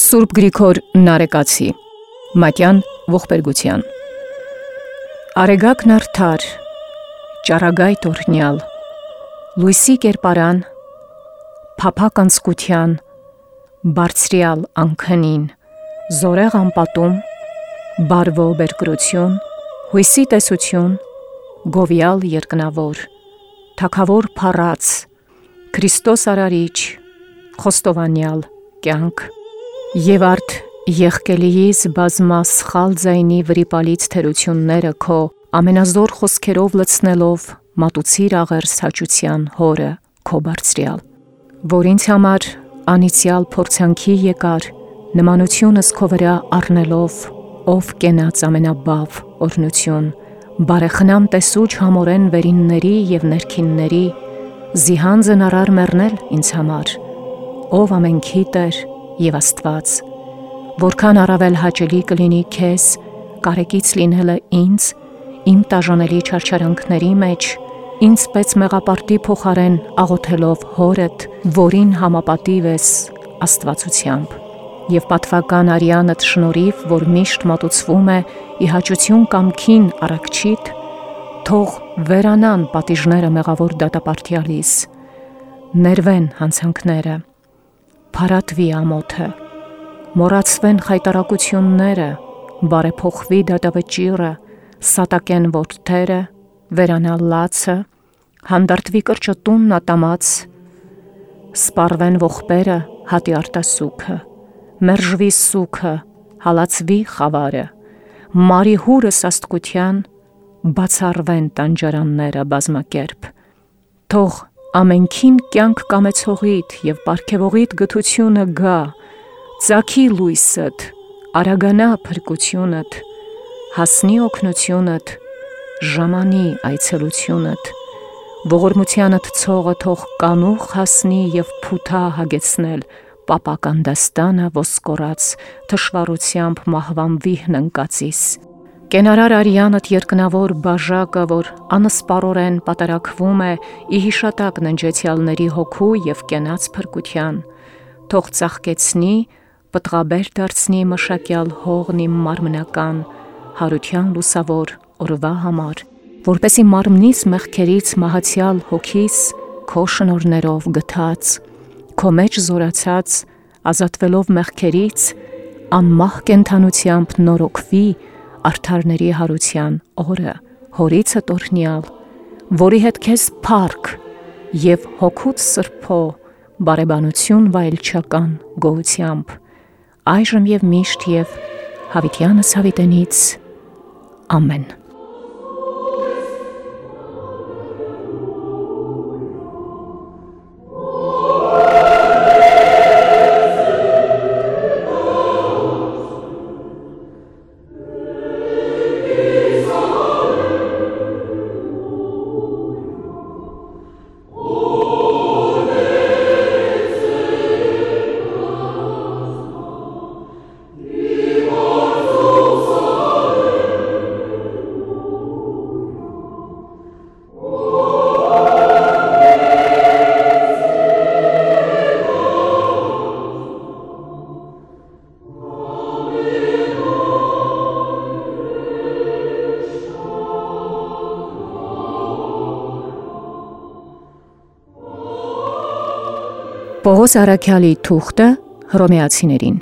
Սուրբ Գրիգոր Նարեկացի, Մատյան ողբերգության։ Արեգակն արդար, ճառագայթ օրհնյալ, լույսի կերպարան, փափակ անցկության, բարձրյալ անքնին, զորեղ անպատում, բարվո բերկրություն, հույսի տեսություն, գովյալ երկնավոր, թագավոր փառած, Քրիստոս արարիչ, խոստովանյալ կյանք, եւ արդ եղկելիիս բազմասխալ ձայնի վրիպալից թերությունները քո ամենազոր խոսքերով լցնելով մատուցիր աղերս հաճության հորը քո բարձրյալ, որ ինձ համար անիծյալ փորձանքի եկար, նմանությունս քո վրա առնելով, ով կենաց ամենաբավ օրհնություն, բարեխնամ տեսուչ համորեն վերինների եւ ներքինների, զիհանձն արար մեռնել ինձ համար, ով ամենքի Տեր եւ Աստված, որքան առավել հաճելի կլինի քեզ կարեկից լինելը ինձ, իմ տաժանելի չարչարանքների մեջ, ինձ պես մեղապարտի փոխարեն աղոթելով հորդ, որին համապատիվ ես Աստվածությամբ, եւ պատվական արյանդ շնորհիվ, որ միշտ մատուցվում է ի հաճություն կամքին առաքչիդ, թող վերանան պատիժները մեղավոր դատապարտյալիս, ներվեն հանցանքները, փարատվի ամոթը, մոռացվեն խայտարակությունները, բարեփոխվի դատավճիռը, սատակեն որդերը, վերանալ լացը, հանդարտվի կրճտունն ատամած, սպառվեն ողբերը, հատի արտասուքը, մերժվի սուքը, հալածվի խավարը, մարի հուրս աստկության, բացառվեն տանջարանները բազմակերպ, թող ամենքին կյանք կամեցողիդ եւ պարգևողիդ գթությունը գա, ծագի լույսդ, արագանա փրկությունդ, հասնի օգնությունդ, ժամանի այցելությունդ, ողորմությանդ ցողը թող կանուխ հասնի եւ փութա հագեցնել, պապական դաստանը ոսկորած, թշվառությամբ մահվան վիհն ընկածիս, կենարար արյանդ երկնավոր բաժակը, որ անսպառորեն պատարակվում է ի հիշատակ ննջեցյալների հոգու եւ կենաց փրկության, թող ծաղկեցնի, պտղաբեր դարձնի մշակյալ հողն իմ մարմնական, հարության լուսավոր օրվա համար, որպեսի մարմնիս մեղքերից մահացյալ հոգիս, քո շնորներով գթած, քո մեջ զորացած, ազատվելով մեղքերից, անմահ կենթանությամբ նորոգվի արդարների հարության օրը, հորիցը տորհնյալ, որի հետ քեզ փառք եւ հոգուց սրբո բարեբանություն վայելչական գոհությամբ, այժմ եւ միշտ եւ հավիտյանս հավիտենից, ամեն։ Պողոս Արաքյալի թուղթը հռոմեացիներին։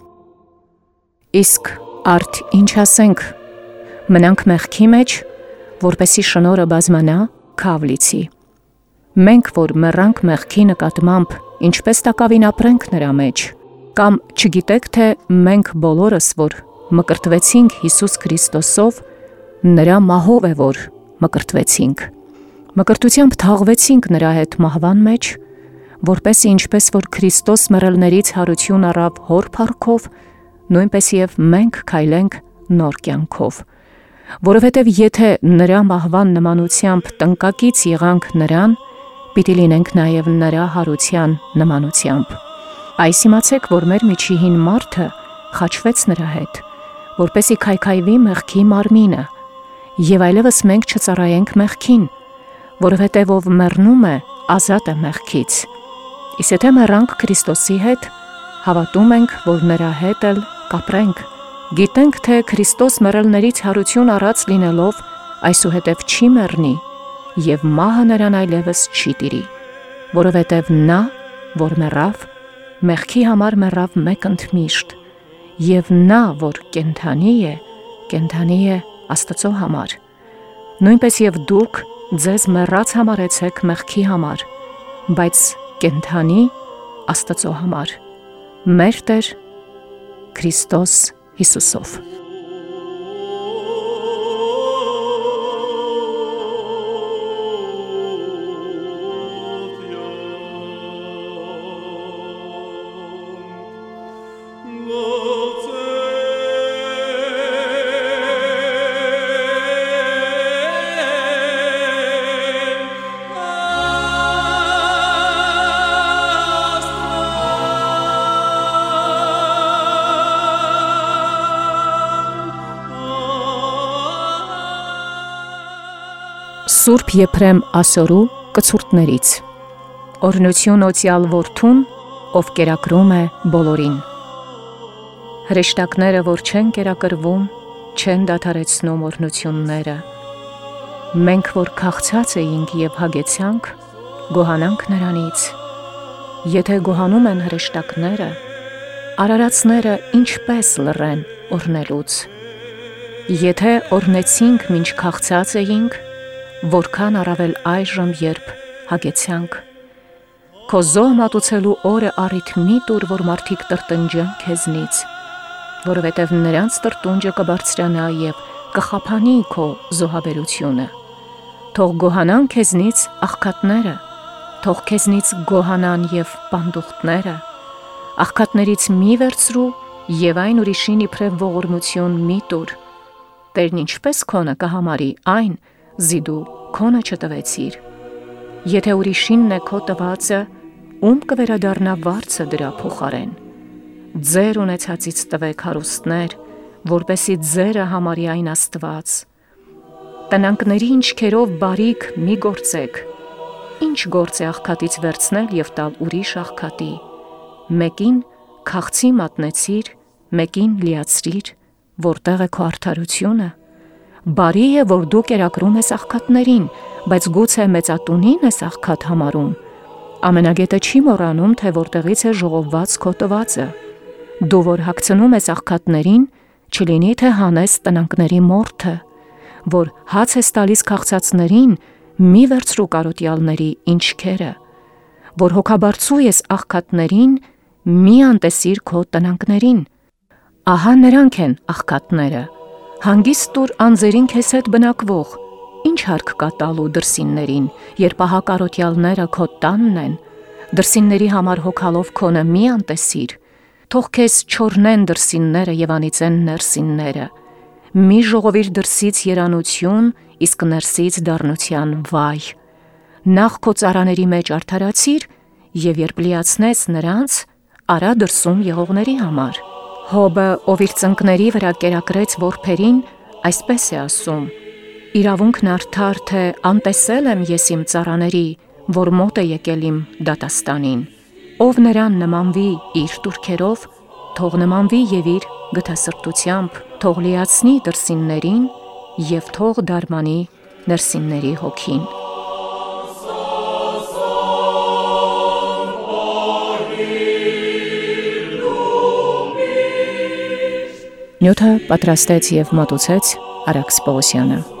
Իսկ արդ ինչ ասենք, մնանք մեղքի մեջ, որպեսի շնորհը բազմանա, քավլիցի։ Մենք, որ մեռանք մեղքի նկատմամբ, ինչպես տակավին ապրենք նրա մեջ, կամ չգիտեք, թե մենք բոլորս, որ մկրտվեցինք Հիսուս Քրիստոսով, նրա մահով է, որ մկրտվեցինք։ Մկրտությամբ թաղվեցինք նրա հետ մահվան մեջ, որպեսի ինչպես որ Քրիստոս մեռելներից հարություն առավ հոր փառքով, նույնպես եւ մենք քայլենք նոր կյանքով, որովհետեւ եթե նրա մահվան նմանությամբ տնկակից եղանք նրան, պիտի լինենք նաեւ նրա հարության նմանությամբ։ Այս իմացեք, որ մեր միջին մարդը խաչվեց նրա հետ, որպեսի քայքայվի մեղքի մարմինը, եւ այլևս մենք չծառայենք մեղքին, որովհետեւ ով մեռնում է, ազատ է մեղքից։ Իսկ եթե մեռանք Քրիստոսի հետ, Հավատում ենք, որ նրա հետ էլ կապրենք։ Գիտենք, թե Քրիստոս մեռելներից հարություն առած լինելով, այսուհետև չի մեռնի, և մահը նրան այլևս չի տիրի, որովհետև նա, որ մեռավ, մեղքի համար մեռավ մեկ ընդմիշտ, և նա, որ կենդանի է Աստծո համար։ Նույնպես և դուք ձեզ մեռած համարեցեք մեղքի համար, բայց կենդանի Աստծո համար, մեր Տեր Քրիստոս Հիսուսով։ Սուրբ Եփրեմ Ասորու կցուրդներից։ Օրհնություն օծյալ որդուն, ով կերակրում է բոլորին։ Հրեշտակները, որ չեն կերակրվում, չեն դադարեցնում օրհնությունները։ Մենք, որ քաղցած էինք և հագեցյանք, գոհանանք նրանից։ Եթե գոհանում են հրեշտակները, արարածները ինչպես լռեն օրհնելուց։ Եթե օրհնեցինք մինչ քաղցած էինք, որքան առավել այժմ, երբ հագեցյանք։ Քո զոհ մատուցելու օրը առիթ մի տուր, որ մարդիկ տրտնջեն քեզնից, որովհետև նրանց տրտունջը կբարձրանա և կխափանի քո զոհաբերությունը։ Թող գոհանան քեզնից աղքատները, թող քեզնից գոհանան և պանդուխտները։ Աղքատներից մի վերցրու և այն ուրիշին իբրև ողորմություն մի տուր։ Տերն ինչպես քոնը կհամարի այն, զի դու քոնը չտվեցիր։ Եթե ուրիշինն է քո տվածը, ում կվերադառնա վարձը դրա փոխարեն։ Ձեր ունեցածից տվեք հարուստներ, որպեսզի ձերը համարի այն Աստված։ Տնանկների ինչքերով բարիք մի գործեք։ Ինչ գործ է աղքատից վերցնել և տալ ուրիշ աղքատի։ Մեկին քաղցի մատնեցիր, մեկին լիացրիր, որտեղ է քո արդարությունը։ Բարի է, որ դու կերակրում ես աղքատներին, բայց գուցե մեծատունին ես աղքատ համարում։ Ամենագետը չի մոռանում, թե որտեղից է ժողովված քո տվածը։ Դու որ հագցնում ես աղքատներին, չլինի թե հանես տնանկների մորթը, որ հաց ես տալիս քաղցածներին, մի վերցրու կարոտյալների ինչքերը, որ հոգաբարձու ես աղքատներին, մի անտեսիր քո տնանկներին։ Ահա նրանք են աղքատները, հանգիստ տուր անձերին քեզ հետ բնակվող, ինչ հարկ կա տալու դրսիններին, երբ ահա կարոտյալները քո տանն են, դրսինների համար հոգալով քոնը մի անտեսիր, թող քեզ չորնեն դրսինները և անիծեն ներսինները, մի ժողովիր դրսից երանություն, իսկ ներսից դառնության վայ։ Նախ քո ծառաների մեջ արդարացիր, և երբ լիացնես նրանց, արա դրսում եղողների համար։ Հոբը, ով իր ծնկների վրա կերակրեց որբերին, այսպես է ասում. իրավունքն արդար, թե անտեսել եմ ես իմ ծառաների, որ մոտ է եկել իմ դատաստանին։ Ով նրան նմանվի իր տուրքերով, թող նմանվի և իր գթասրտությամբ, թող լիացնի դրսիններին և թող դարմանի ներսինների հոգին։ Նյութը պատրաստեց և մատուցեց Արաքս Պողոսյանը։